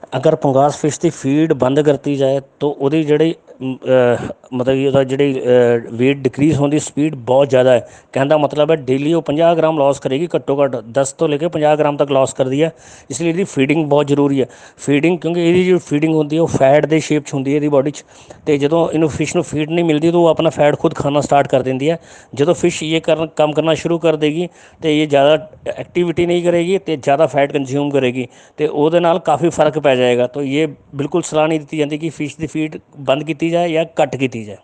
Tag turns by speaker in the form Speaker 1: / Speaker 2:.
Speaker 1: अगर पंगास फिश की फीड बंद करती जाए तो ਉਹਦੀ ਜਿਹੜੀ मतलब कि ਉਹਦਾ ਜਿਹੜੀ वेट डिक्रीज़ होने की स्पीड बहुत ज़्यादा है। कहने का मतलब है डेली वो 50 ग्राम लॉस करेगी, घट्टो घट्ट 10 तो लेके 50 ग्राम तक लॉस करती है। इसलिए ਇਹਦੀ फीडिंग बहुत ਜ਼ਰੂਰੀ ਹੈ। फीडिंग क्योंकि ਇਹਦੀ जो फीडिंग होती है वो फैट के शेप 'ਚ ਹੁੰਦੀ है ਇਹਦੀ बॉडी 'ਚ, तो ਜਦੋਂ ਇਹਨੂੰ ਫਿਸ਼ ਨੂੰ फीड नहीं मिलती तो वो अपना फैट खुद खाना स्टार्ट कर देती है। जो फिश ये काम करना शुरू कर देगी तो ये ज़्यादा एक्टिविटी नहीं करेगी तो ज़्यादा फैट कंज्यूम करेगी, तो ਉਹਦੇ ਨਾਲ काफ़ी फ़र्क पै जाएगा। तो ये बिल्कुल सलाह नहीं दी जाती कि फिश की फीड बंद की जाए या घट की जाए।